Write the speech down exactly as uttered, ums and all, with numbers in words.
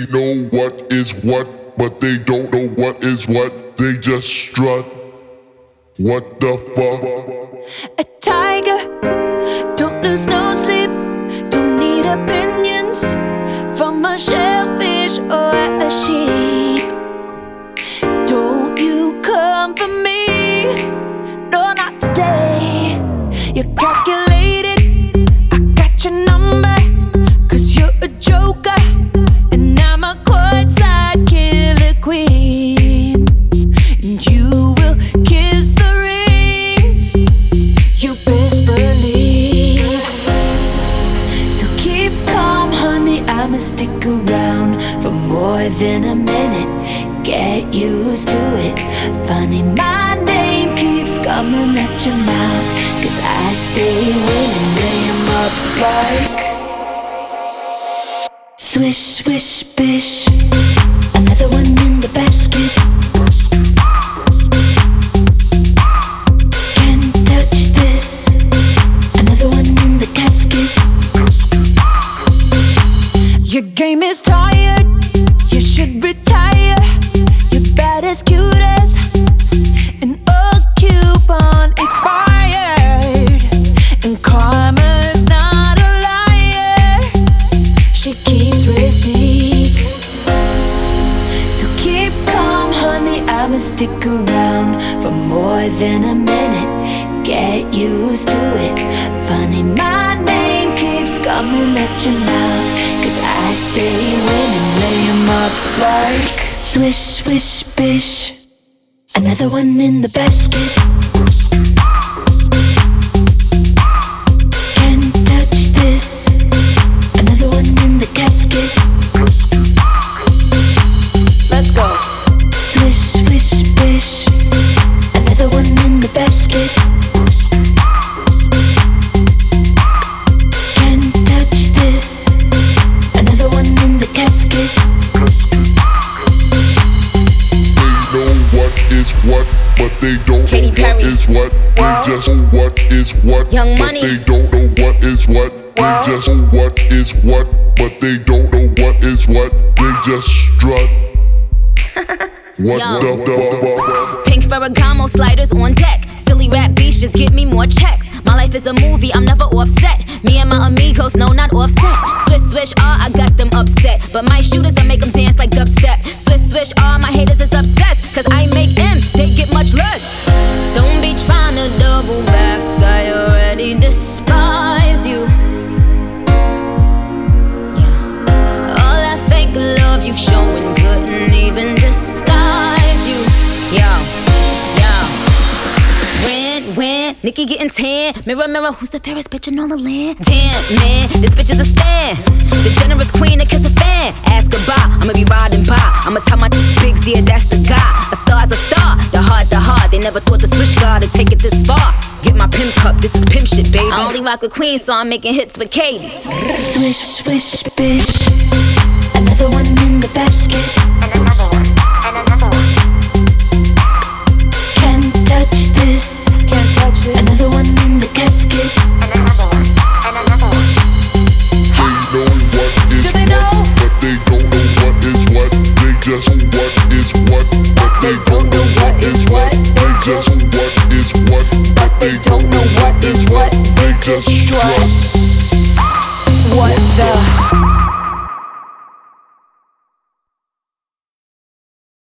They know what is what, but they don't know what is what. They just strut. What the fuck? A tiger, don't lose no sleep. Don't need opinions from a shellfish or a sheep. Don't you come for me, no, not today. You're calculated, I got your number, cause you're a joker, and I'm a courtside killer queen. And you will kiss the ring, you best believe. So keep calm, honey, I'ma stick around for more than a minute. Get used to it. Funny, my name keeps coming at your mouth, cause I stay winning, lay 'em up like swish, swish, bish. Another one in the basket. Can't touch this. Another one in the casket. Your game is tired, you should retire. You're bad as cute as an old coupon expired. And karma's not a liar, she keeps receipts. So keep calm, honey, I'ma stick around for more than a minute. Get used to it. Funny, my name keeps coming at your mouth, cause I stay winning, lay 'em up like swish, swish, bish. Another one in the basket. Can't touch this. Another one in the casket. Let's go. Swish, swish, bish. Another one in the basket. Can't touch this. Another one in the casket. What is what, but they don't Katy know Perry. what is what. They just know what is what, Young but Money. they don't know what is what. They just know what is what, but they don't know what is what. They just strut. What Yo. the fuck? Pink Ferragamo sliders on deck. Silly rap beefs just give me more checks. My life is a movie, I'm never offset. Me and my amigos, no, not offset. Swish, swish, ah, I got them upset. But my shooters, I make them dance like dubstep. Swish, swish, ah, my haters is obsessed. Cause I make M's, they get much less. Don't be trying to double back, I already despise you. Yeah. All that fake love you showing couldn't even disguise you. Yo, yo. Win, win, Nikki getting tan. Mirror, mirror, who's the fairest bitch in all the land? Damn, man, this bitch is a stan. The generous queen that kiss a fan. Ask goodbye, I'ma be riding by. I'ma tell my big Z, that's the guy. A star's a star, the heart, the heart. They never thought the switch guard would take it this far. Get my pimp cup, this is pimp shit, baby. I only rock with Queen, so I'm making hits with Katy. Swish, swish, bish.